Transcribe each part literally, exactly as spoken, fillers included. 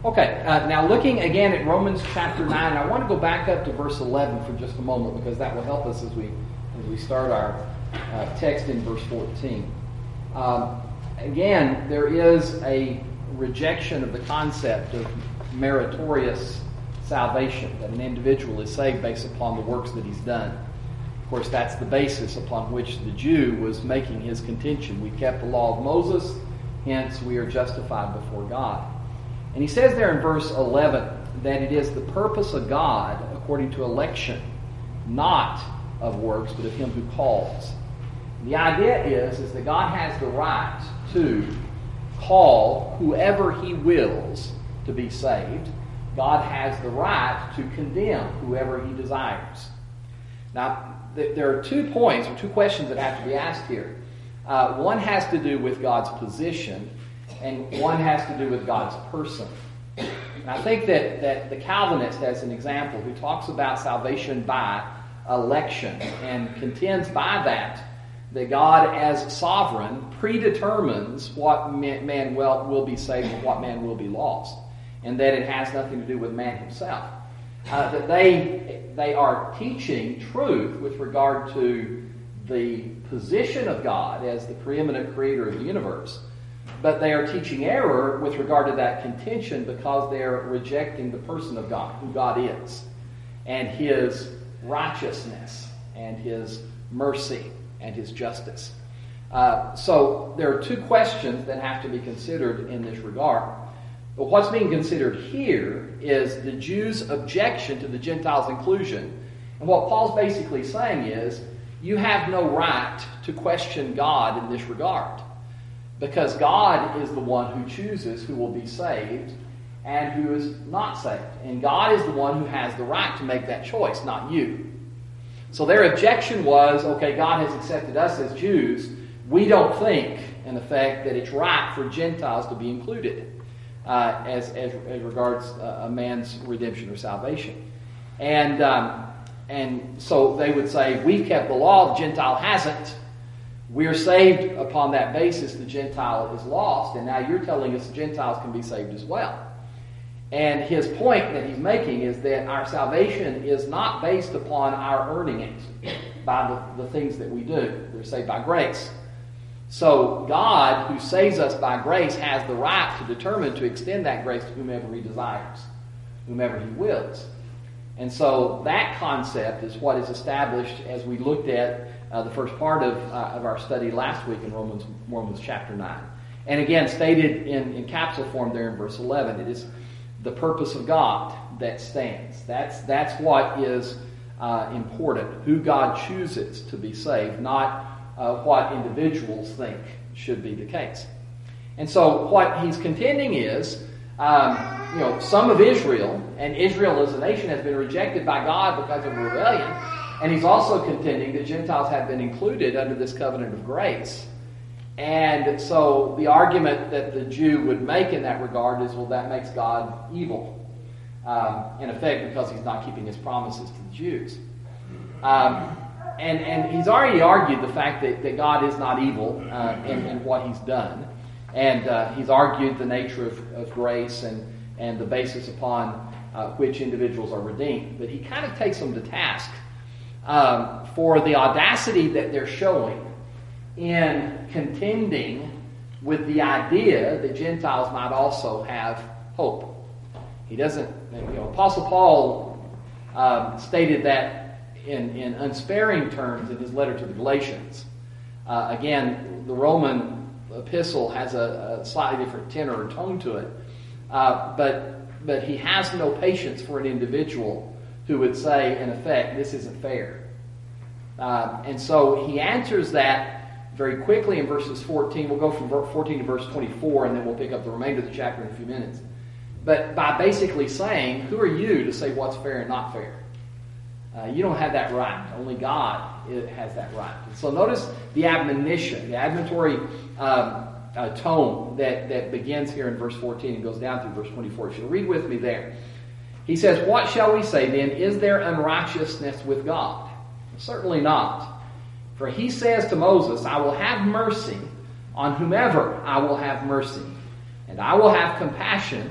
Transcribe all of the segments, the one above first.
Okay, uh, now looking again at Romans chapter nine, I want to go back up to verse eleven for just a moment because that will help us as we as we start our uh, text in verse fourteen. Um, again, there is a rejection of the concept of meritorious salvation, that an individual is saved based upon the works that he's done. Of course, that's the basis upon which the Jew was making his contention. We kept the law of Moses, hence we are justified before God. And he says there in verse eleven that it is the purpose of God according to election, not of works, but of him who calls. The idea is, is that God has the right to call whoever he wills to be saved. God has the right to condemn whoever he desires. Now, th- there are two points or two questions that have to be asked here. Uh, one has to do with God's position, and one has to do with God's person. And I think that, that the Calvinist, as an example, who talks about salvation by election and contends by that, that God as sovereign predetermines what man will, will be saved and what man will be lost, and that it has nothing to do with man himself. Uh, that they, they are teaching truth with regard to the position of God as the preeminent creator of the universe, but they are teaching error with regard to that contention because they are rejecting the person of God, who God is, and his righteousness, and his mercy, and his justice. Uh, so there are two questions that have to be considered in this regard. But what's being considered here is the Jews' objection to the Gentiles' inclusion. And what Paul's basically saying is, you have no right to question God in this regard, because God is the one who chooses who will be saved and who is not saved. And God is the one who has the right to make that choice, not you. So their objection was, okay, God has accepted us as Jews. We don't think, in effect, that it's right for Gentiles to be included uh, as, as, as regards uh, a man's redemption or salvation. And, um, and so they would say, we've kept the law, the Gentile hasn't. We're saved upon that basis. The Gentile is lost, and now you're telling us the Gentiles can be saved as well. And his point that he's making is that our salvation is not based upon our earning it by the, the things that we do. We're saved by grace. So God, who saves us by grace, has the right to determine to extend that grace to whomever he desires, whomever he wills. And so that concept is what is established as we looked at uh, the first part of, uh, of our study last week in Romans, Romans chapter nine. And again, stated in, in capsule form there in verse eleven, it is the purpose of God that stands. That's, that's what is uh, important, who God chooses to be saved, not uh, what individuals think should be the case. And so what he's contending is, um, you know, some of Israel, and Israel as a nation has been rejected by God because of rebellion, and he's also contending that Gentiles have been included under this covenant of grace. And so the argument that the Jew would make in that regard is, well, that makes God evil, um, in effect, because he's not keeping his promises to the Jews. Um, and, and he's already argued the fact that, that God is not evil uh, in, in what he's done. And uh, he's argued the nature of, of grace and, and the basis upon uh, which individuals are redeemed. But he kind of takes them to task um, for the audacity that they're showing in contending with the idea that Gentiles might also have hope. He doesn't, you know, Apostle Paul um, stated that in, in unsparing terms in his letter to the Galatians. Uh, again, the Roman epistle has a, a slightly different tenor or tone to it, uh, but but he has no patience for an individual who would say, in effect, this isn't fair. Uh, and so he answers that very quickly in verses fourteen. We'll go from fourteen to verse twenty-four, and then we'll pick up the remainder of the chapter in a few minutes. But by basically saying, who are you to say what's fair and not fair? Uh, you don't have that right. Only God has that right. And so notice the admonition, the admonitory um, uh, tone that, that begins here in verse fourteen and goes down through verse twenty-four. So read with me there. He says, what shall we say then? Is there unrighteousness with God? Certainly not. For he says to Moses, I will have mercy on whomever I will have mercy, and I will have compassion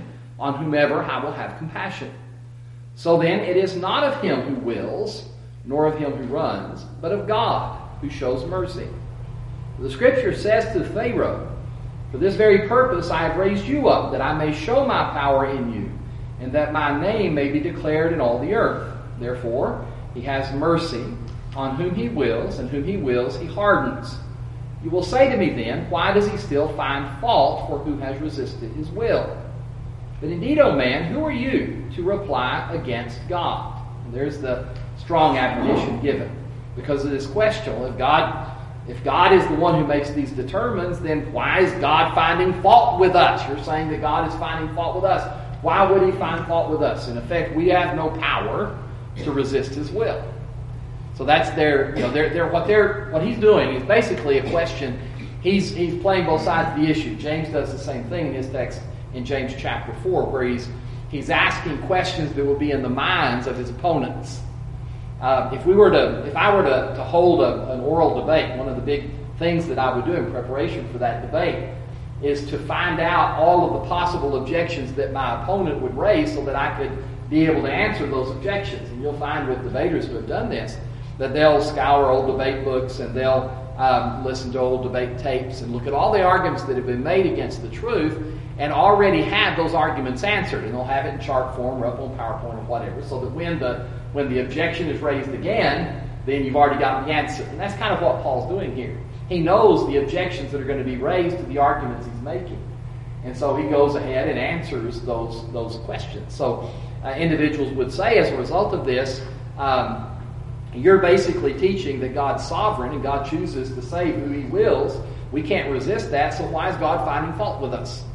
on whomever I will have compassion. So then it is not of him who wills, nor of him who runs, but of God who shows mercy. The Scripture says to Pharaoh, for this very purpose I have raised you up, that I may show my power in you, and that my name may be declared in all the earth. Therefore he has mercy on whom he wills, and whom he wills he hardens. You will say to me then, why does he still find fault for who has resisted his will? But indeed, O man, who are you to reply against God? And there's the strong admonition given. Because of this question, well, if God, if God is the one who makes these determines, then why is God finding fault with us? You're saying that God is finding fault with us. Why would he find fault with us? In effect, we have no power to resist his will. So that's their, you know, they're, they're, what they're, what he's doing is basically a question. He's he's playing both sides of the issue. James does the same thing in his text in James chapter four, where he's he's asking questions that will be in the minds of his opponents. Uh, if we were to, if I were to, to hold a, an oral debate, one of the big things that I would do in preparation for that debate is to find out all of the possible objections that my opponent would raise, so that I could be able to answer those objections. And you'll find with debaters who have done this that they'll scour old debate books and they'll um, listen to old debate tapes and look at all the arguments that have been made against the truth, and already have those arguments answered, and they'll have it in chart form or up on PowerPoint or whatever, so that when the when the objection is raised again, then you've already gotten the answer. And that's kind of what Paul's doing here. He knows the objections that are going to be raised to the arguments he's making, and so he goes ahead and answers those those questions. So uh, individuals would say, as a result of this, um, you're basically teaching that God's sovereign and God chooses to save who he wills. We can't resist that, so why is God finding fault with us?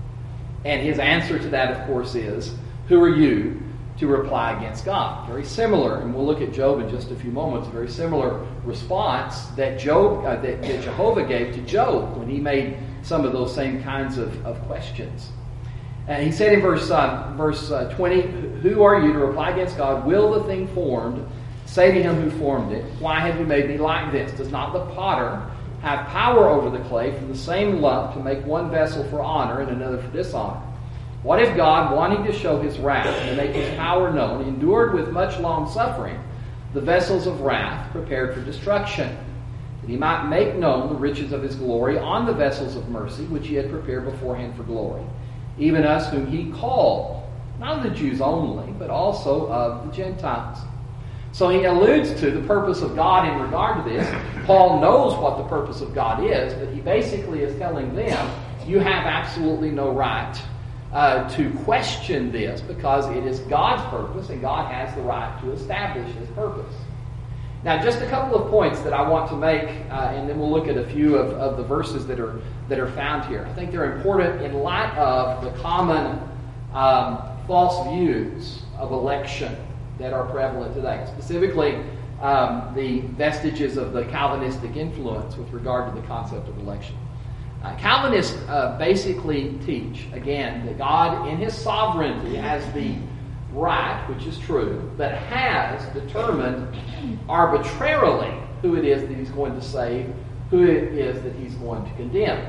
And his answer to that, of course, is, who are you to reply against God? Very similar, and we'll look at Job in just a few moments, a very similar response that Job, uh, that, that Jehovah gave to Job when he made some of those same kinds of, of questions. And he said in verse, uh, verse uh, twenty, who are you to reply against God? Will the thing formed say to him who formed it, why have you made me like this? Does not the potter have power over the clay from the same lump to make one vessel for honor and another for dishonor? What if God, wanting to show his wrath and to make his power known, endured with much long suffering the vessels of wrath prepared for destruction, that he might make known the riches of his glory on the vessels of mercy which he had prepared beforehand for glory, even us whom he called, not of the Jews only, but also of the Gentiles? So he alludes to the purpose of God in regard to this. Paul knows what the purpose of God is, but he basically is telling them, you have absolutely no right uh, to question this, because it is God's purpose, and God has the right to establish his purpose. Now, just a couple of points that I want to make, uh, and then we'll look at a few of, of the verses that are that are found here. I think they're important in light of the common um, false views of election that are prevalent today, specifically um, the vestiges of the Calvinistic influence with regard to the concept of election. Uh, Calvinists uh, basically teach, again, that God in his sovereignty has the right, which is true, but has determined arbitrarily who it is that he's going to save, who it is that he's going to condemn.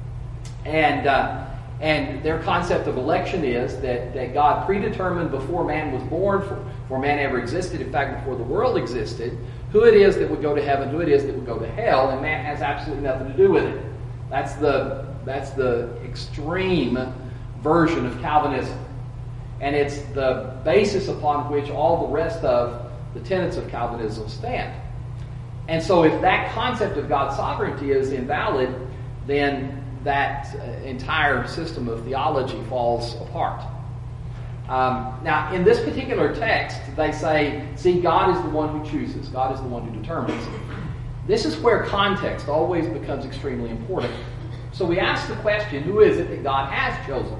And uh, and their concept of election is that, that God predetermined before man was born, for, before man ever existed, in fact, before the world existed, who it is that would go to heaven, who it is that would go to hell, and man has absolutely nothing to do with it. That's the that's the extreme version of Calvinism. And it's the basis upon which all the rest of the tenets of Calvinism stand. And so if that concept of God's sovereignty is invalid, then that entire system of theology falls apart. Um, now, in this particular text, they say, see, God is the one who chooses. God is the one who determines. This is where context always becomes extremely important. So we ask the question, who is it that God has chosen?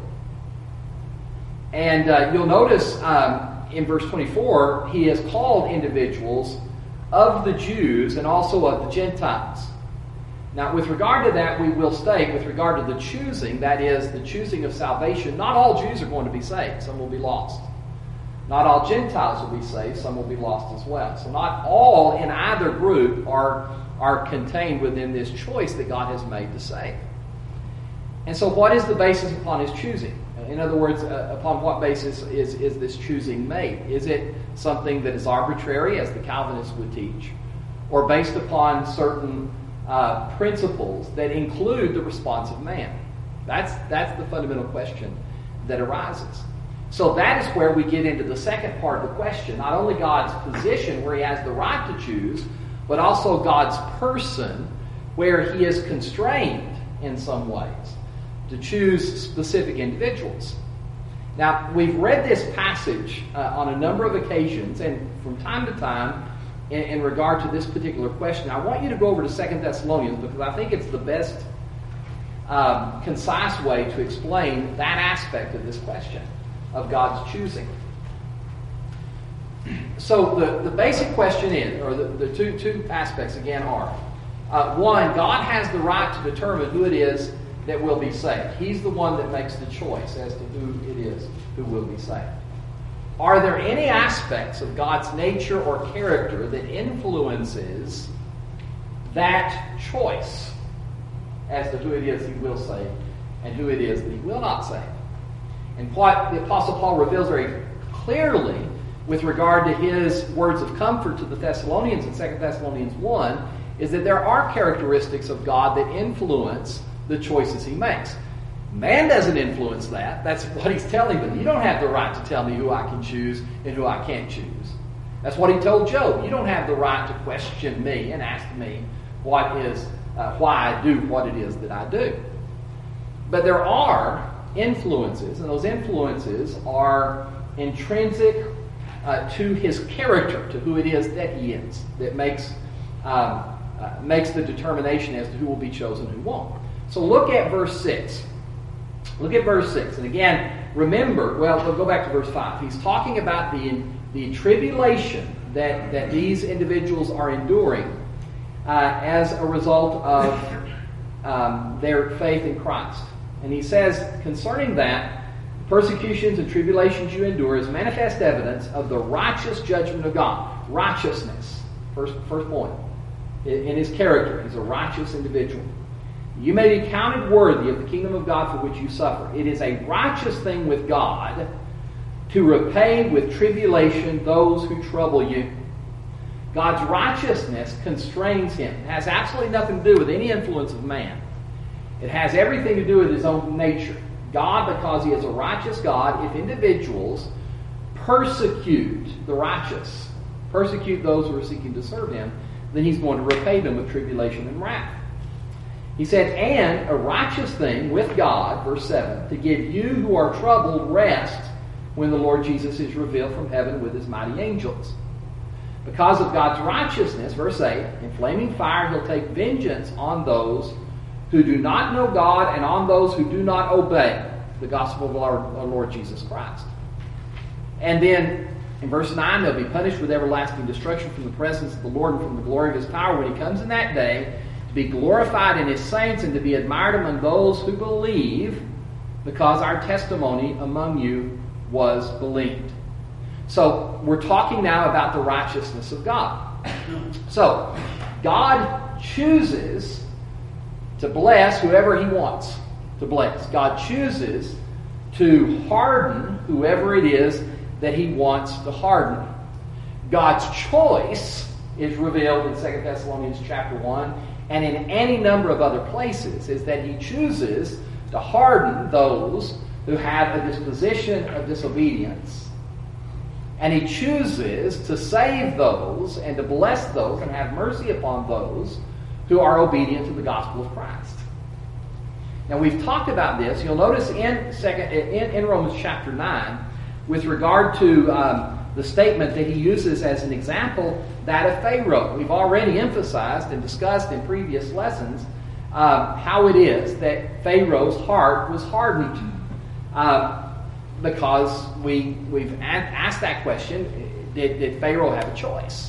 And uh, you'll notice um, in verse twenty-four, he has called individuals of the Jews and also of the Gentiles. Now, with regard to that, we will state, with regard to the choosing, that is, the choosing of salvation, not all Jews are going to be saved. Some will be lost. Not all Gentiles will be saved. Some will be lost as well. So not all in either group are, are contained within this choice that God has made to save. And so what is the basis upon his choosing? In other words, uh, upon what basis is, is this choosing made? Is it something that is arbitrary, as the Calvinists would teach, or based upon certain uh, principles that include the response of man? That's, that's the fundamental question that arises. So that is where we get into the second part of the question. Not only God's position, where he has the right to choose, but also God's person, where he is constrained in some ways to choose specific individuals. Now, we've read this passage uh, on a number of occasions, and from time to time, in, in regard to this particular question, I want you to go over to Second Thessalonians, because I think it's the best um, concise way to explain that aspect of this question of God's choosing. So the, the basic question is, or the, the two, two aspects again are, uh, one, God has the right to determine who it is that will be saved. He's the one that makes the choice as to who it is who will be saved. Are there any aspects of God's nature or character that influences that choice as to who it is he will save and who it is that he will not save? And what the Apostle Paul reveals very clearly with regard to his words of comfort to the Thessalonians in Second Thessalonians one is that there are characteristics of God that influence the choices he makes. Man doesn't influence that. That's what he's telling them. You don't have the right to tell me who I can choose and who I can't choose. That's what he told Job. You don't have the right to question me and ask me what is uh, why I do what it is that I do. But there are influences, and those influences are intrinsic uh, to his character, to who it is that he is, that makes um, uh, makes the determination as to who will be chosen and who won't. So look at verse six. Look at verse six. And again, remember, well, we'll go back to verse five. He's talking about the, the tribulation that, that these individuals are enduring uh, as a result of um, their faith in Christ. And he says, concerning that, persecutions and tribulations you endure is manifest evidence of the righteous judgment of God. Righteousness, first, first point, in his character. He's a righteous individual. You may be counted worthy of the kingdom of God for which you suffer. It is a righteous thing with God to repay with tribulation those who trouble you. God's righteousness constrains him. It has absolutely nothing to do with any influence of man. It has everything to do with his own nature. God, because he is a righteous God, if individuals persecute the righteous, persecute those who are seeking to serve him, then he's going to repay them with tribulation and wrath. He said, and a righteous thing with God, verse seven, to give you who are troubled rest when the Lord Jesus is revealed from heaven with his mighty angels. Because of God's righteousness, verse eight, in flaming fire he'll take vengeance on those who do not know God and on those who do not obey the gospel of our, our Lord Jesus Christ. And then in verse nine, they'll be punished with everlasting destruction from the presence of the Lord and from the glory of his power when he comes in that day, to be glorified in his saints and to be admired among those who believe, because our testimony among you was believed. So we're talking now about the righteousness of God. So God chooses to bless whoever he wants to bless. God chooses to harden whoever it is that he wants to harden. God's choice is revealed in Second Thessalonians chapter one and in any number of other places, is that he chooses to harden those who have a disposition of disobedience. And he chooses to save those and to bless those and have mercy upon those who are obedient to the gospel of Christ. Now we've talked about this. You'll notice in second in, in Romans chapter nine, with regard to um, the statement that he uses as an example, that of Pharaoh. We've already emphasized and discussed in previous lessons um, how it is that Pharaoh's heart was hardened. Uh, because we, we've asked that question, did, did Pharaoh have a choice?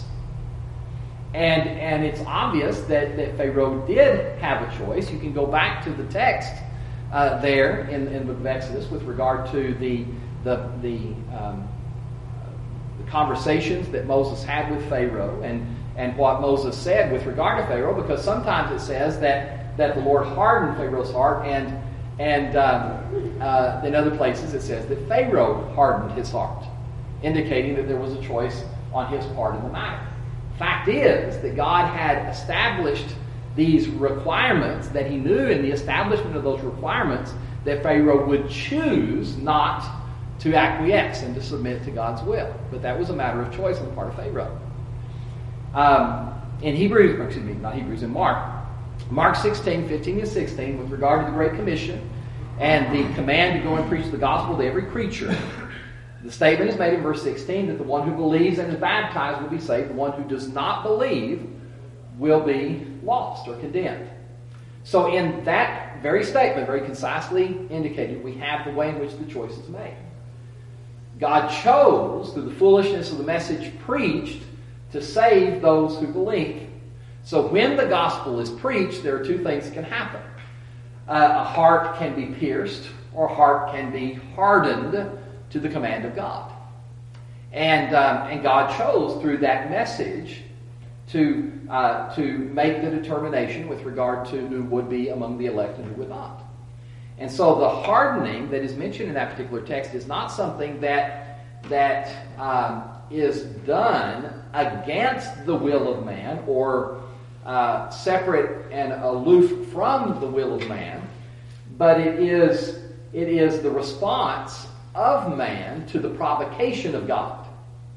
And, and it's obvious that, that Pharaoh did have a choice. You can go back to the text uh, there in, in the book of Exodus with regard to the, the, the, um, the conversations that Moses had with Pharaoh and, and what Moses said with regard to Pharaoh, because sometimes it says that, that the Lord hardened Pharaoh's heart and, and um, uh, in other places it says that Pharaoh hardened his heart, indicating that there was a choice on his part in the matter. Fact is that God had established these requirements, that he knew in the establishment of those requirements that Pharaoh would choose not to acquiesce and to submit to God's will. But that was a matter of choice on the part of Pharaoh. Um, in Hebrews, or excuse me, not Hebrews, in Mark, Mark sixteen, fifteen and sixteen, with regard to the Great Commission and the command to go and preach the gospel to every creature, the statement is made in verse sixteen that the one who believes and is baptized will be saved. The one who does not believe will be lost or condemned. So in that very statement, very concisely indicated, we have the way in which the choice is made. God chose, through the foolishness of the message preached, to save those who believe. So when the gospel is preached, there are two things that can happen. Uh, a heart can be pierced, or a heart can be hardened to the command of God. And, um, and God chose, through that message, to, uh, to make the determination with regard to who would be among the elect and who would not. And so the hardening that is mentioned in that particular text is not something that, that um, is done against the will of man, or uh, separate and aloof from the will of man, but it is, it is the response of man to the provocation of God.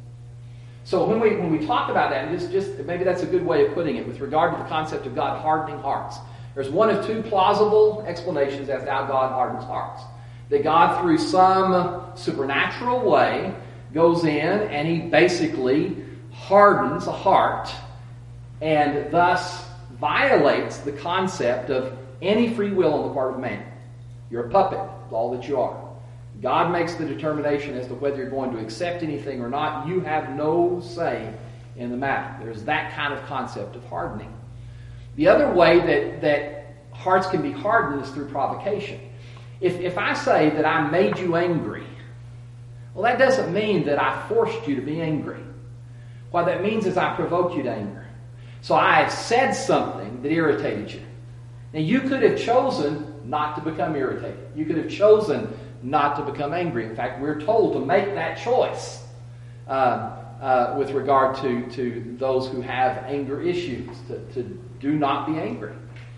So when we when we talk about that, just, just maybe that's a good way of putting it with regard to the concept of God hardening hearts. There's one of two plausible explanations as to how God hardens hearts. That God, through some supernatural way, goes in and he basically hardens a heart and thus violates the concept of any free will on the part of man. You're a puppet, is all that you are. God makes the determination as to whether you're going to accept anything or not. You have no say in the matter. There's that kind of concept of hardening. The other way that, that hearts can be hardened is through provocation. If, if I say that I made you angry, well, that doesn't mean that I forced you to be angry. What that means is I provoked you to anger. So I said something that irritated you. Now, you could have chosen not to become irritated. You could have chosen not to become angry. In fact, we're told to make that choice uh, uh, with regard to, to those who have anger issues, to, to do not be angry.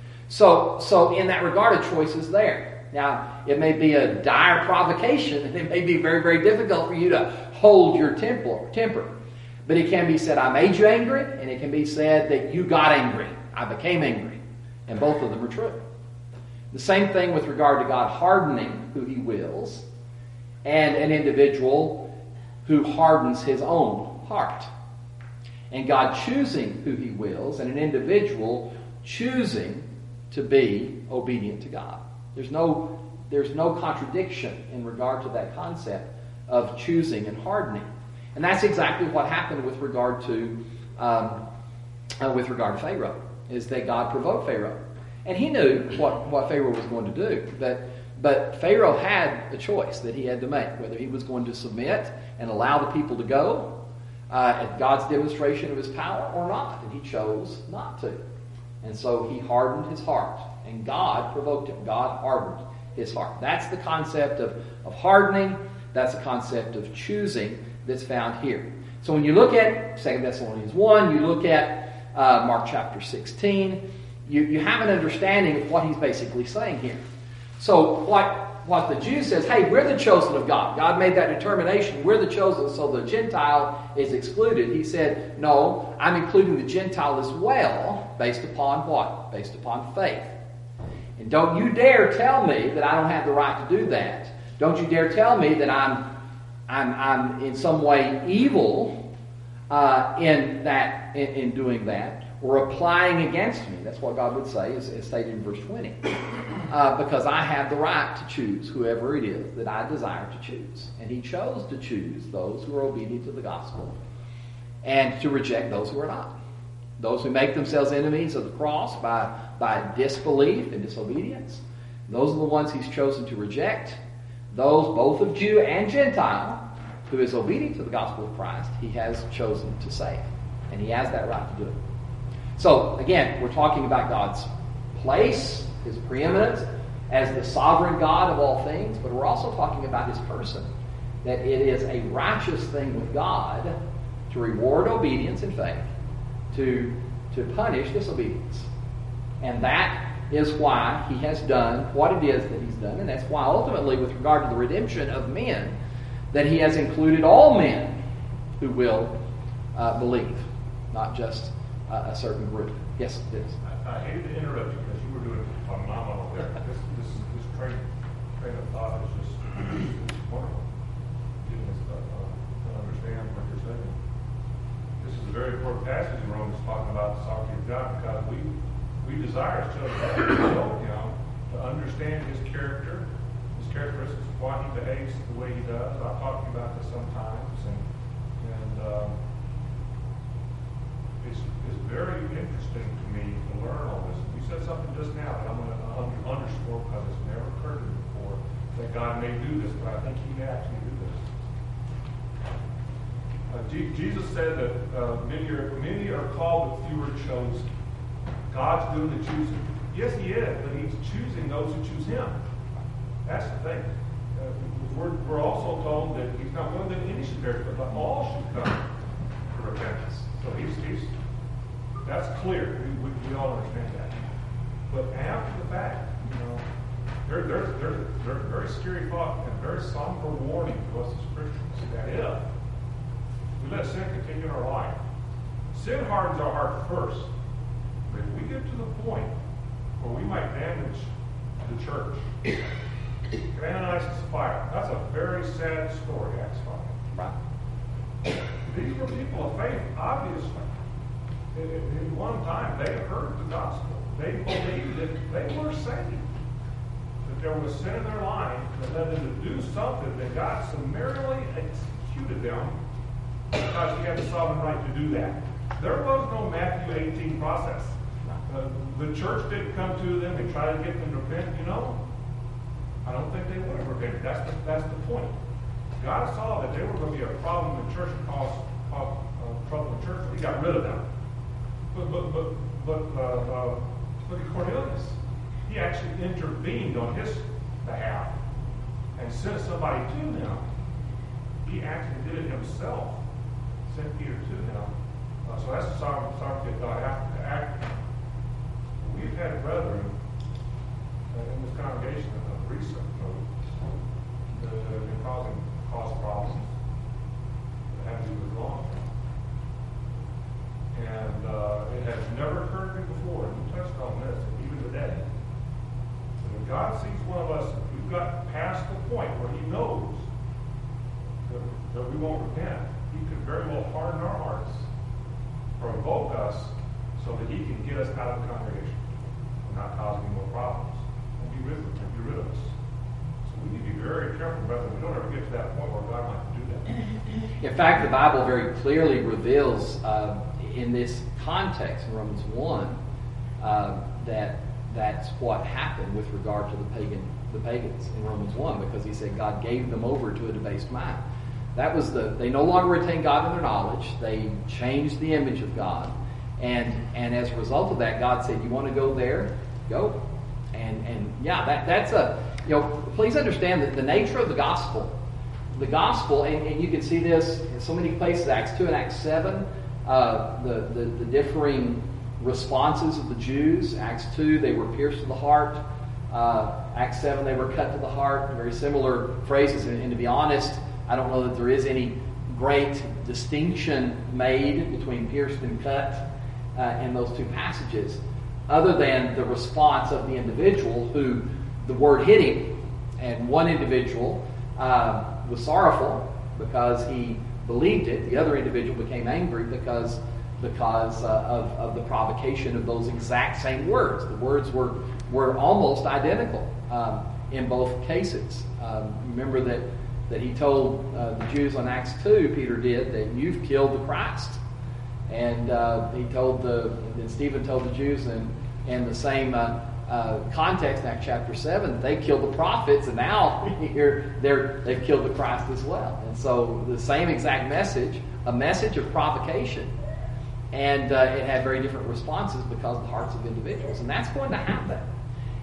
So, so in that regard, a choice is there. Now, it may be a dire provocation, and it may be very, very difficult for you to hold your temper. temper. But it can be said, I made you angry, and it can be said that you got angry. I became angry. And both of them are true. The same thing with regard to God hardening who he wills, and an individual who hardens his own heart. And God choosing who he wills, and an individual choosing to be obedient to God. There's no, there's no contradiction in regard to that concept of choosing and hardening. And that's exactly what happened with regard to um, uh, with regard to Pharaoh, is that God provoked Pharaoh. And he knew what, what Pharaoh was going to do. But, but Pharaoh had a choice that he had to make, whether he was going to submit and allow the people to go uh, at God's demonstration of his power or not. And he chose not to. And so he hardened his heart. And God provoked him. God hardened his heart. That's the concept of, of hardening. That's the concept of choosing that's found here. So when you look at Second Thessalonians one, you look at uh, Mark chapter sixteen, You, you have an understanding of what he's basically saying here. So what, what the Jew says, hey, we're the chosen of God. God made that determination. We're the chosen, so the Gentile is excluded. He said, no, I'm including the Gentile as well, based upon what? Based upon faith. And don't you dare tell me that I don't have the right to do that. Don't you dare tell me that I'm, I'm, I'm in some way evil uh, in that, in, in doing that, or applying against me. That's what God would say, as, as stated in verse twenty. Uh, because I have the right to choose whoever it is that I desire to choose. And he chose to choose those who are obedient to the gospel, and to reject those who are not. Those who make themselves enemies of the cross by, by disbelief and disobedience, those are the ones he's chosen to reject. Those, both of Jew and Gentile, who is obedient to the gospel of Christ, he has chosen to save. And he has that right to do it. So, again, we're talking about God's place, his preeminence, as the sovereign God of all things, but we're also talking about his person. That it is a righteous thing with God to reward obedience and faith, to, to punish disobedience. And that is why he has done what it is that he's done, and that's why ultimately with regard to the redemption of men, that he has included all men who will uh, believe, not just uh, a certain group. Yes, it is. I, I hated to interrupt you because you were doing phenomenal there. This, this, this train, train of thought is just it's wonderful. Getting us uh, uh, to understand what you're saying. This is a very important passage in Romans talking about the sovereignty of God, because we we desire as children of God to know him, to understand his character, his characteristics, why he behaves the way he does. I've talked to you about this sometimes, and and um, it's it's very interesting to me to learn all this. You said something just now that I'm going to under, underscore because it's never occurred to me before, that God may do this, but I think he may actually do this. Uh, G- Jesus said that uh, many are many are called, but few are chosen. God's doing the choosing. Yes, he is, but he's choosing those who choose him. That's the thing. Uh, we're, we're also told that he's not willing that any should perish, but that all should come to repentance. So he's, he's that's clear. We, we, we all understand that. But after the fact, you know, there, there's, there's, there's a very scary thought and very somber warning to us as Christians that if we let sin continue in our life, sin hardens our heart first. But if we get to the point where we might damage the church, Ananias and Sapphira, that's a very sad story, Acts five. Right. These were people of faith, obviously. In, in one time, they heard the gospel. They believed that they were saved. That there was sin in their life that led them to do something that God summarily executed them because he had the sovereign right to do that. There was no Matthew eighteen process. Uh, the church didn't come to them and try to get them to repent. You know, I don't think they would have repented. That's the, that's the point. God saw that they were going to be a problem in the church and cause, cause uh, trouble in the church. He got rid of them. But but but but uh, uh, look at Cornelius. He actually intervened on his behalf and sent somebody to him. He actually did it himself. Sent Peter to him. Uh, so that's the sovereignty of God. After, after we've had brethren uh, in this congregation of recent that have been causing cause problems that have to be withdrawn from. And uh, it has never occurred to me before, and you touched on this, and even today, that if God sees one of us, we've got past the point where he knows that, that we won't repent, he could very well harden our hearts, provoke us, so that he can get us out of the congregation and not cause any more problems, and be rid of, and be rid of us. So we need to be very careful, brother. We don't ever get to that point where God might do that. In fact, the Bible very clearly reveals uh, in this context in Romans one uh, that that's what happened with regard to the pagan the pagans in Romans one, because he said God gave them over to a debased mind. That was the they no longer retained God in their knowledge. They changed the image of God, and and as a result of that, God said, "You want to go there? Go." And and yeah, that that's a you know. Please understand that the nature of the gospel, the gospel, and, and you can see this in so many places. Acts two and Acts seven. Uh, the, the, the differing responses of the Jews. Acts two, they were pierced to the heart. Uh, Acts seven, they were cut to the heart. Very similar phrases. And, and to be honest, I don't know that there is any great distinction made between pierced and cut uh, in those two passages, other than the response of the individual who the word hit him. And one individual uh, was sorrowful because he believed it. The other individual became angry because because uh, of, of the provocation of those exact same words. The words were were almost identical um, in both cases. Um, remember that that he told uh, the Jews on Acts two, Peter did, that you've killed the Christ. And uh, he told the, and Stephen told the Jews in, in the same uh, uh, context, in Acts chapter seven, they killed the prophets, and now here they're, they've killed the Christ as well. And so the same exact message, a message of provocation, and uh, it had very different responses because of the hearts of individuals. And that's going to happen.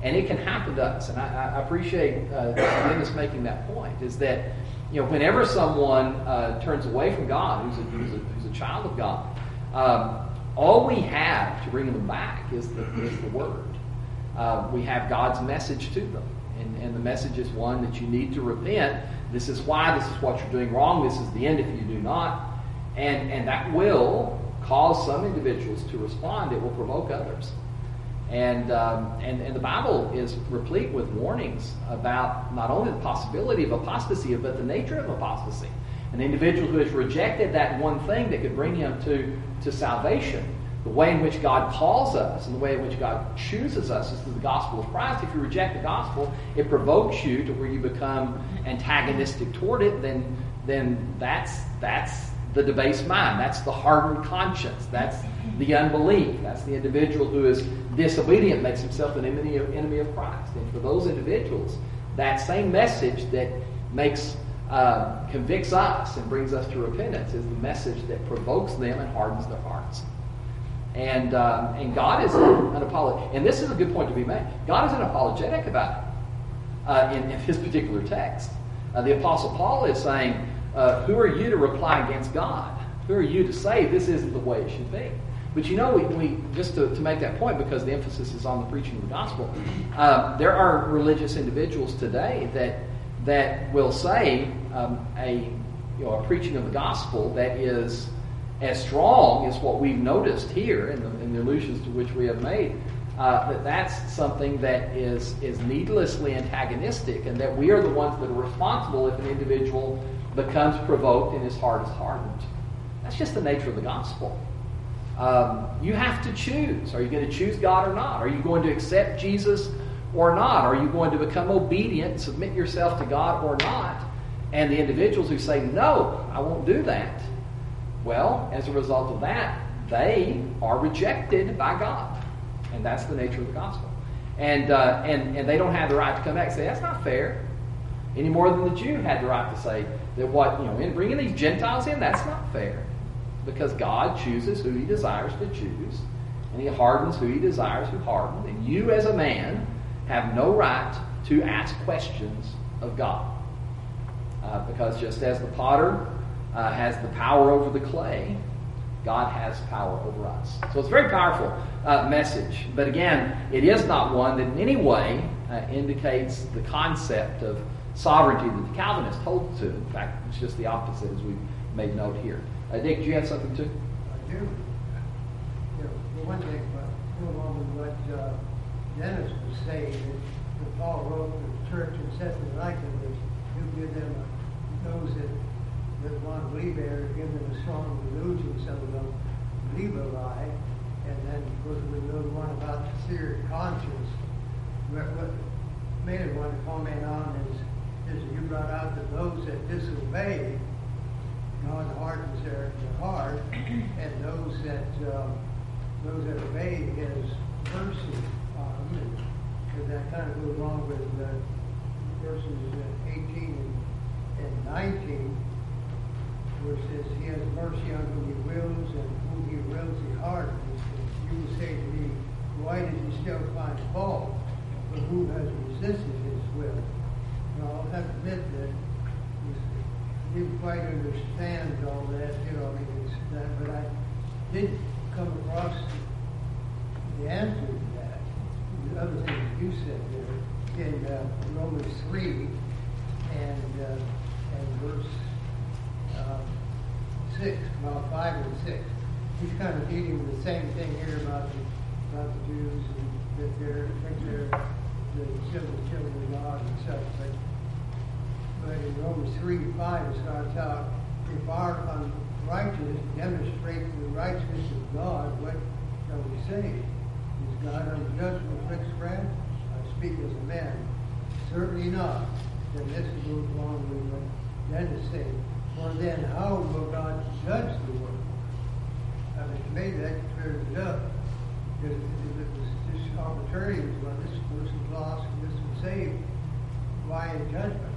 And it can happen to us. And I, I appreciate uh, Dennis making that point, is that, you know, whenever someone uh, turns away from God, who's a, who's a, who's a child of God, um, all we have to bring them back is the, is the Word. Uh, we have God's message to them. And, and the message is one that you need to repent. This is why, this is what you're doing wrong, this is the end if you do not. And, and that will cause some individuals to respond. It will provoke others. And, um, and and the Bible is replete with warnings about not only the possibility of apostasy, but the nature of apostasy. An individual who has rejected that one thing that could bring him to, to salvation, the way in which God calls us and the way in which God chooses us is through the gospel of Christ. If you reject the gospel, it provokes you to where you become antagonistic toward it, then, then that's that's the debased mind. That's the hardened conscience. That's the unbelief. That's the individual who is disobedient, makes himself an enemy of, enemy of Christ. And for those individuals, that same message that makes uh, convicts us and brings us to repentance is the message that provokes them and hardens their hearts. And uh, and God is unapologetic. And this is a good point to be made. God is unapologetic about it uh, in, in his particular text. Uh, the Apostle Paul is saying, uh, who are you to reply against God? Who are you to say this isn't the way it should be? But you know, we, we just to, to make that point, because the emphasis is on the preaching of the gospel, uh, there are religious individuals today that that will say um, a you know a preaching of the gospel that is as strong as what we've noticed here in the, in the allusions to which we have made, uh, that that's something that is is needlessly antagonistic, and that we are the ones that are responsible if an individual becomes provoked and his heart is hardened. That's just the nature of the gospel. Um, you have to choose. Are you going to choose God or not? Are you going to accept Jesus or not? Are you going to become obedient and submit yourself to God or not? And the individuals who say, no, I won't do that, well, as a result of that, they are rejected by God. And that's the nature of the gospel. And, uh, and, and they don't have the right to come back and say, that's not fair. Any more than the Jew had the right to say that what, you know, in bringing these Gentiles in, that's not fair. Because God chooses who he desires to choose, and he hardens who he desires to harden. And you as a man have no right to ask questions of God. Uh, because just as the potter uh, has the power over the clay, God has power over us. So it's a very powerful uh, message. But again, it is not one that in any way uh, indicates the concept of sovereignty that the Calvinists hold to. In fact, it's just the opposite, as we've made note here. Uh, Dick, do you have something too? I do. You know, for one thing, but go along with what uh, Dennis was saying, that, that Paul wrote to the church in Thessalonica that you give them a, those that, that want to believe there, give them a strong delusion, some of them believe a lie. And then, of course, we know the one about the seared conscience. What, what made it want to comment on is, is that you brought out that those that disobey, God hardens their, their heart, and those that um, those that obey His mercy on them. And that kind of goes along with the verses eighteen and, and nineteen, where it says, He has mercy on whom He wills, and whom He wills He hardens. And you will say to me, why did you still find fault? But who has resisted His will? And I'll have to admit that didn't quite understand all that, you know, I mean, it's that, but I did come across the answer to that. The other things you said there in uh, Romans three and uh, and verse uh, six, about five and six. He's kind of dealing with the same thing here about the about the Jews and that they're think they're the civil children of God and such, but. But in Romans three five it starts out, if our unrighteousness demonstrates the righteousness of God, what shall we say? Is God unjust with fixed wrath? I speak as a man. Certainly not. Then this goes along with what Dennis said. For then how will God judge the world? I mean, to me that clears it up. Because if it was just arbitrary, it was well, this person's lost and this was saved, why in judgment?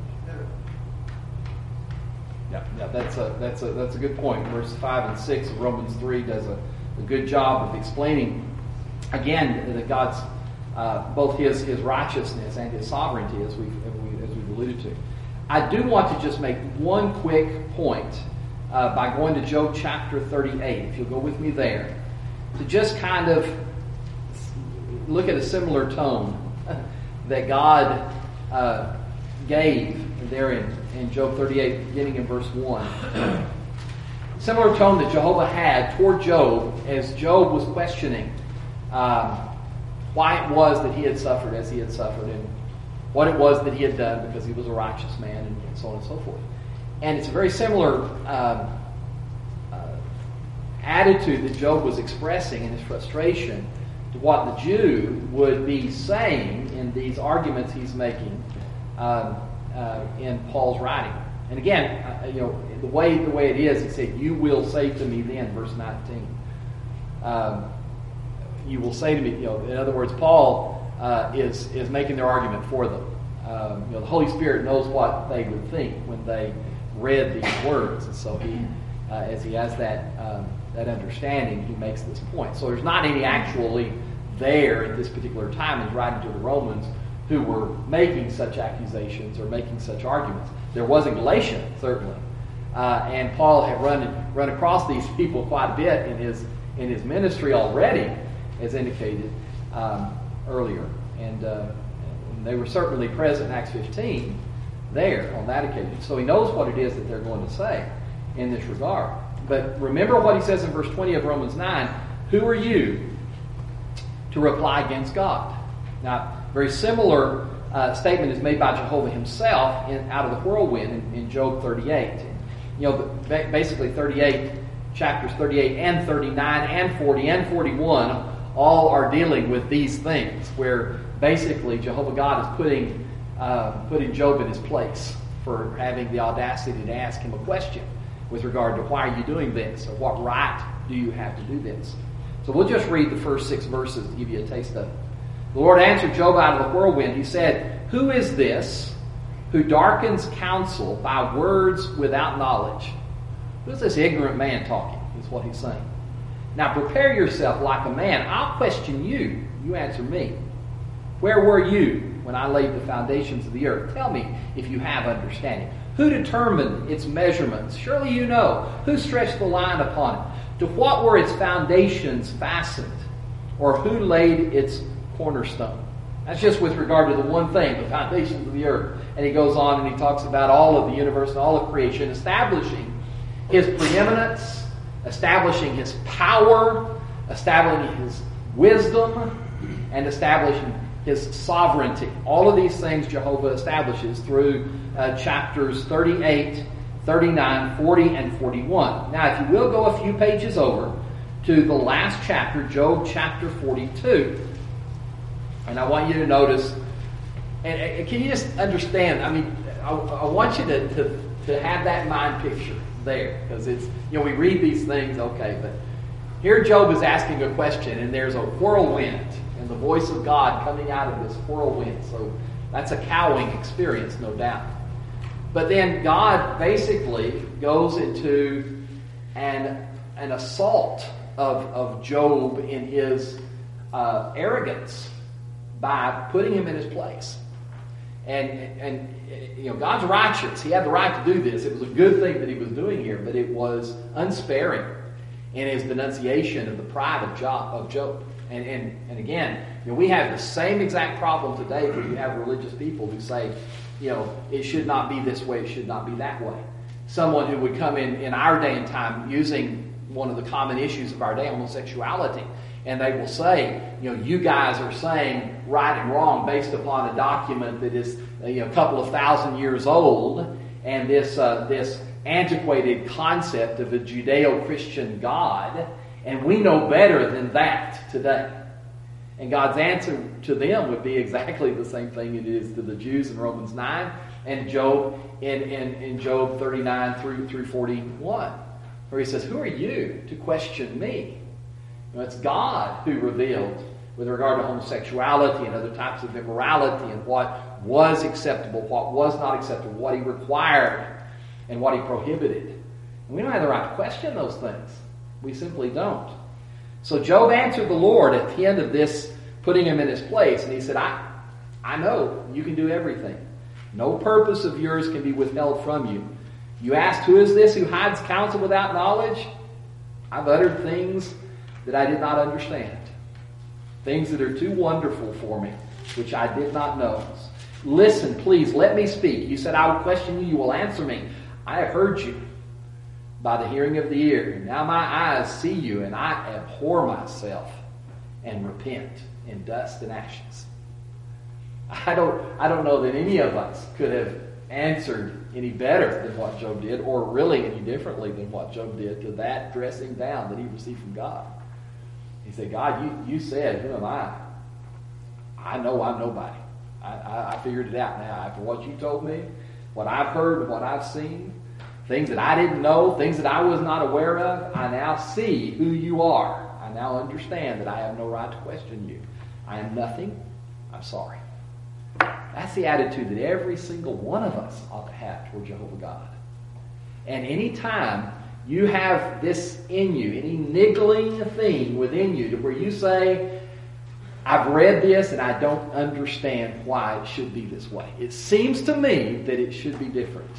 Yeah, yeah, that's a that's a that's a good point. Verse five and six of Romans three does a, a good job of explaining again that God's uh, both his, his righteousness and his sovereignty, as we've, as we- as we've alluded to. I do want to just make one quick point uh, by going to Job chapter thirty-eight, if you'll go with me there, to just kind of look at a similar tone that God uh, gave there in, in Job thirty-eight, beginning in verse one. Similar tone that Jehovah had toward Job as Job was questioning um, why it was that he had suffered as he had suffered and what it was that he had done because he was a righteous man and, and so on and so forth. And it's a very similar um, uh, attitude that Job was expressing in his frustration to what the Jew would be saying in these arguments he's making um, uh, in Paul's writing. And again, uh, you know, the way the way it is, he said, "You will say to me then," verse nineteen. Um, you will say to me, you know, in other words, Paul uh, is is making their argument for them. Um, you know, the Holy Spirit knows what they would think when they read these words, and so he, uh, as he has that um, that understanding, he makes this point. So there's not any actually there at this particular time in writing to the Romans who were making such accusations or making such arguments. There was in Galatia, certainly, uh, and Paul had run run across these people quite a bit in his in his ministry already, as indicated um, earlier, and, uh, and they were certainly present in Acts fifteen there on that occasion. So he knows what it is that they're going to say in this regard. But remember what he says in verse twenty of Romans nine: "Who are you to reply against God?" Now, very similar uh, statement is made by Jehovah himself in, out of the whirlwind in, in Job thirty-eight. You know, the, basically thirty-eight, chapters thirty-eight and thirty-nine and forty and forty-one all are dealing with these things, where basically Jehovah God is putting uh, putting Job in his place for having the audacity to ask him a question with regard to why are you doing this, or what right do you have to do this. So we'll just read the first six verses to give you a taste of it. The Lord answered Job out of the whirlwind. He said, "Who is this who darkens counsel by words without knowledge?" Who's this ignorant man talking, is what he's saying. "Now prepare yourself like a man. I'll question you. You answer me. Where were you when I laid the foundations of the earth? Tell me if you have understanding. Who determined its measurements? Surely you know. Who stretched the line upon it? To what were its foundations fastened? Or who laid its cornerstone?" That's just with regard to the one thing, the foundations of the earth. And he goes on and he talks about all of the universe and all of creation, establishing his preeminence, establishing his power, establishing his wisdom, and establishing his sovereignty. All of these things Jehovah establishes through uh, chapters thirty-eight, thirty-nine, forty, and forty-one. Now, if you will go a few pages over to the last chapter, Job chapter forty-two. And I want you to notice, and, and can you just understand, I mean, I, I want you to, to, to have that mind picture there, because it's, you know, we read these things, okay, but here Job is asking a question, and there's a whirlwind, and the voice of God coming out of this whirlwind. So that's a cowing experience, no doubt. But then God basically goes into an, an assault of, of Job in his uh, arrogance by putting him in his place. And, and you know, God's righteous. He had the right to do this. It was a good thing that he was doing here, but it was unsparing in his denunciation of the pride of Job. Of Job. And, and, and again, you know, we have the same exact problem today where you have religious people who say, you know, it should not be this way, it should not be that way. Someone who would come in in our day and time using one of the common issues of our day, homosexuality, and they will say, you know, you guys are saying right and wrong based upon a document that is, you know, a couple of thousand years old, and this uh, this antiquated concept of a Judeo-Christian God, and we know better than that today. And God's answer to them would be exactly the same thing it is to the Jews in Romans nine and Job in, in, in Job thirty-nine through, through forty-one, where he says, "Who are you to question me?" You know, it's God who revealed with regard to homosexuality and other types of immorality and what was acceptable, what was not acceptable, what he required and what he prohibited. And we don't have the right to question those things. We simply don't. So Job answered the Lord at the end of this putting him in his place. And he said, I, I know you can do everything. No purpose of yours can be withheld from you. You asked, who is this who hides counsel without knowledge? I've uttered things that I did not understand. Things that are too wonderful for me, which I did not know. Listen, please, let me speak. You said, I will question you, you will answer me. I have heard you by the hearing of the ear. Now my eyes see you, and I abhor myself and repent in dust and ashes. I don't, I don't know that any of us could have answered any better than what Job did, or really any differently than what Job did to that dressing down that he received from God. He said, God, you, you said, who am I? I know I'm nobody. I, I, I figured it out now. After what you told me, what I've heard and what I've seen, things that I didn't know, things that I was not aware of, I now see who you are. I now understand that I have no right to question you. I am nothing. I'm sorry. That's the attitude that every single one of us ought to have toward Jehovah God. And any time you have this in you, any niggling thing within you to where you say, I've read this and I don't understand why it should be this way. It seems to me that it should be different.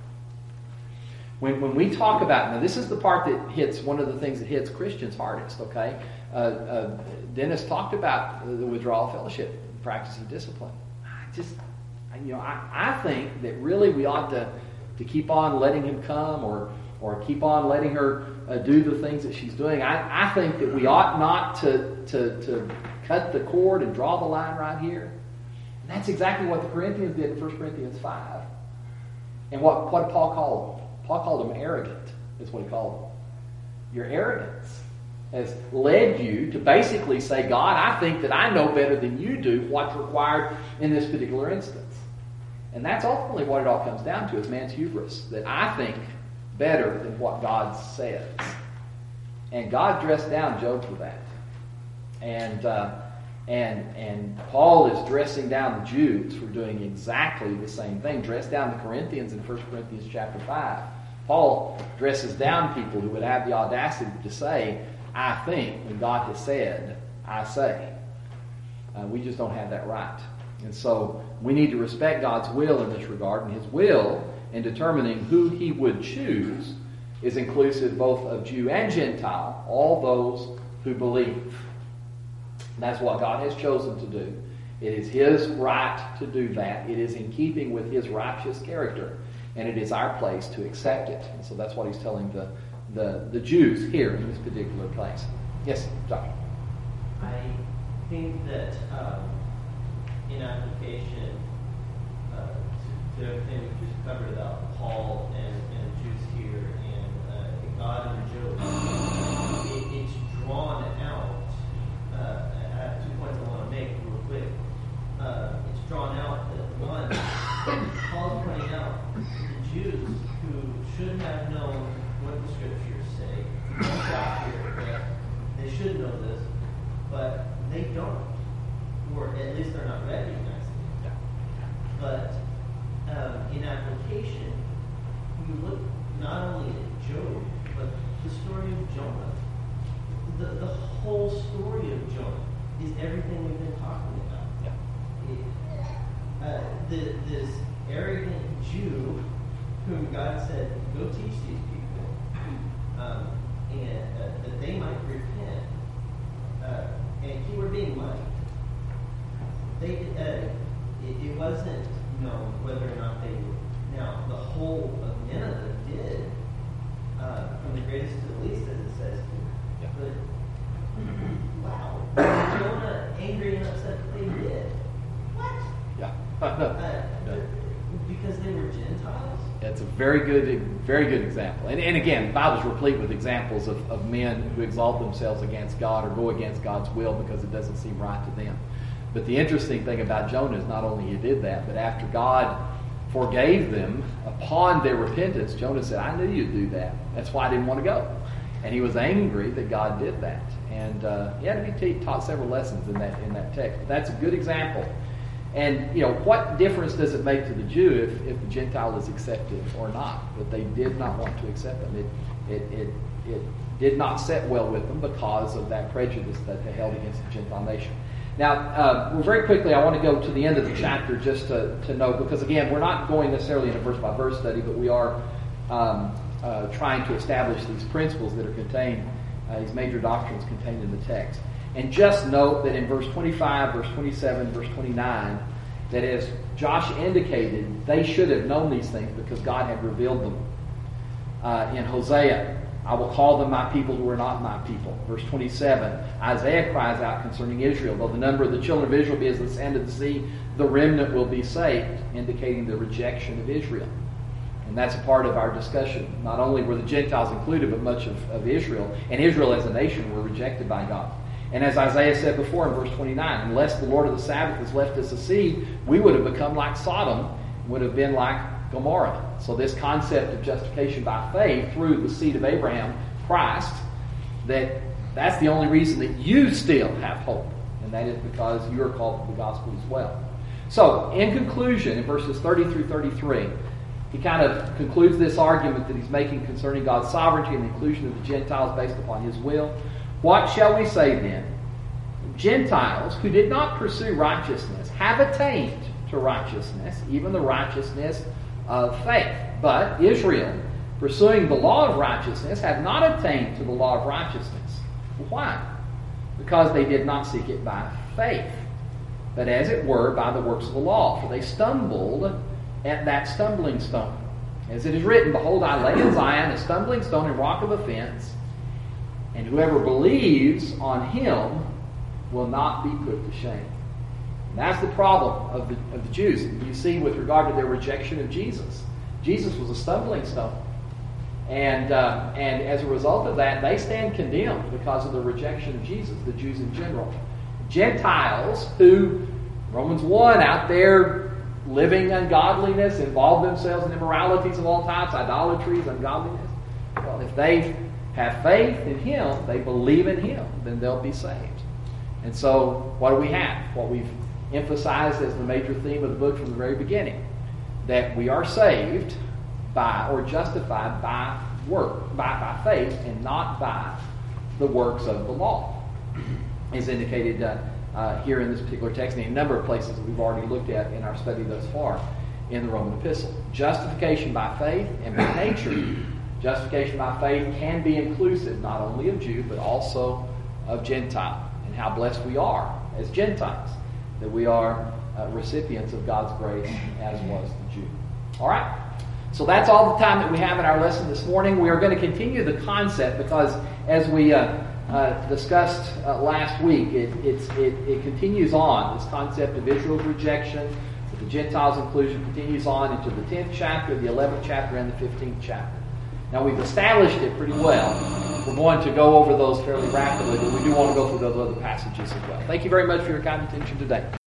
When, when we talk about, now this is the part that hits, one of the things that hits Christians hardest, okay? Uh, uh, Dennis talked about the withdrawal fellowship, practicing discipline. I just, you know, I, I think that really we ought to, to keep on letting him come or or keep on letting her uh, do the things that she's doing. I, I think that we ought not to, to, to cut the cord and draw the line right here. And that's exactly what the Corinthians did in First Corinthians five. And what, what did Paul call them? Paul called them arrogant, is what he called them. Your arrogance has led you to basically say, God, I think that I know better than you do what's required in this particular instance. And that's ultimately what it all comes down to, is man's hubris, that I think better than what God says. And God dressed down Job for that. And uh, and and Paul is dressing down the Jews for doing exactly the same thing. Dressed down the Corinthians in First Corinthians chapter five. Paul dresses down people who would have the audacity to say, I think, when God has said, I say. Uh, we just don't have that right. And so we need to respect God's will in this regard, and his will in determining who he would choose is inclusive both of Jew and Gentile, all those who believe. And that's what God has chosen to do. It is his right to do that. It is in keeping with his righteous character, and it is our place to accept it. And so that's what he's telling the, the, the Jews here in this particular place. Yes, Josh? I think that um, in application uh, to, to everything we just covered about Paul and, and Jews here and uh, God and Job, it, it's drawn out. Uh, I have two points I want to make real quick. Uh, it's drawn out that one, Paul's pointing out the Jews who should have known what the scriptures say, out here, that they should know this, but they don't, or at least they're not recognizing it. But um, in application, we look not only at Job, but the story of Jonah. The, the whole story of Jonah is everything we've been talking about. Yeah. It, uh, the, this arrogant Jew whom God said, go teach these people, um, and uh, that they might repent. Uh, and keyword being might. They, uh, it, it wasn't known whether or not they were. Now, the whole of Nineveh did, uh, from the greatest to the least, as it says here. Yeah. But, wow. Jonah angry and upset that they did. What? Yeah. uh, Yeah. Because they were Gentiles? It's a very good, very good example. And, and again, the Bible's replete with examples of, of men who exalt themselves against God or go against God's will because it doesn't seem right to them. But the interesting thing about Jonah is not only he did that, but after God forgave them upon their repentance, Jonah said, I knew you'd do that. That's why I didn't want to go. And he was angry that God did that. And uh, he had to be t- taught several lessons in that in that text. But that's a good example. And, you know, what difference does it make to the Jew if, if the Gentile is accepted or not? But they did not want to accept them. It, it, it, it did not set well with them because of that prejudice that they held against the Gentile nation. Now, uh, well, very quickly, I want to go to the end of the chapter just to, to note, because again, we're not going necessarily in a verse-by-verse study, but we are um, uh, trying to establish these principles that are contained, uh, these major doctrines contained in the text. And just note that in verse twenty-five, verse twenty-seven, verse twenty-nine, that as Josh indicated, they should have known these things because God had revealed them. Uh, in Hosea, I will call them my people who are not my people. Verse twenty-seven, Isaiah cries out concerning Israel, though the number of the children of Israel be as the sand of the sea, the remnant will be saved, indicating the rejection of Israel. And that's a part of our discussion. Not only were the Gentiles included, but much of, of Israel, and Israel as a nation were rejected by God. And as Isaiah said before in verse twenty-nine, unless the Lord of the Sabbath has left us a seed, we would have become like Sodom, would have been like Gomorrah. So this concept of justification by faith through the seed of Abraham, Christ, that that's the only reason that you still have hope. And that is because you are called to the gospel as well. So, in conclusion, in verses thirty through thirty-three, he kind of concludes this argument that he's making concerning God's sovereignty and the inclusion of the Gentiles based upon his will. What shall we say then? Gentiles who did not pursue righteousness have attained to righteousness, even the righteousness of faith. But Israel, pursuing the law of righteousness, have not attained to the law of righteousness. Why? Because they did not seek it by faith, but as it were by the works of the law. For they stumbled at that stumbling stone. As it is written, behold, I lay in Zion a stumbling stone and rock of offense, and whoever believes on him will not be put to shame. And that's the problem of the, of the Jews. You see, with regard to their rejection of Jesus. Jesus was a stumbling stone. And, uh, and as a result of that, they stand condemned because of the rejection of Jesus, the Jews in general. Gentiles who, Romans one, out there living ungodliness, involve themselves in immoralities of all types, idolatries, ungodliness. Well, if they have faith in Him, they believe in Him, then they'll be saved. And so, what do we have? What we've emphasized as the major theme of the book from the very beginning, that we are saved by, or justified by work, by, by faith, and not by the works of the law, as indicated uh, uh, here in this particular text, and in a number of places that we've already looked at in our study thus far in the Roman epistle. Justification by faith, and by nature, justification by faith can be inclusive not only of Jew, but also of Gentile. And how blessed we are as Gentiles, that we are uh, recipients of God's grace, as was the Jew. All right? So that's all the time that we have in our lesson this morning. We are going to continue the concept because, as we uh, uh, discussed uh, last week, it, it's, it, it continues on. This concept of Israel's rejection, with the Gentiles' inclusion, continues on into the tenth chapter, the eleventh chapter, and the fifteenth chapter. Now, we've established it pretty well. We're going to go over those fairly rapidly, but we do want to go through those other passages as well. Thank you very much for your kind attention today.